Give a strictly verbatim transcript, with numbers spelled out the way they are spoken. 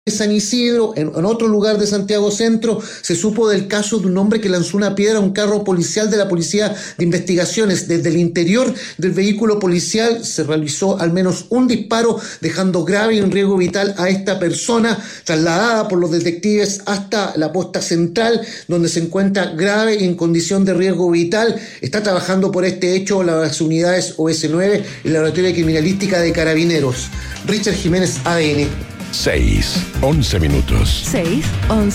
San Isidro, en, en otro lugar de Santiago Centro, se supo del caso de un hombre que lanzó una piedra a un carro policial de la Policía de Investigaciones. Desde el interior del vehículo policial se realizó al menos un disparo, dejando grave y en riesgo vital a esta persona, trasladada por los detectives hasta la posta central, donde se encuentra grave y en condición de riesgo vital. Está trabajando por este hecho las unidades O S nueve y la Laboratorio de Criminalística de Carabineros. Richard Jiménez, A D N. seis, once minutos. seis, once.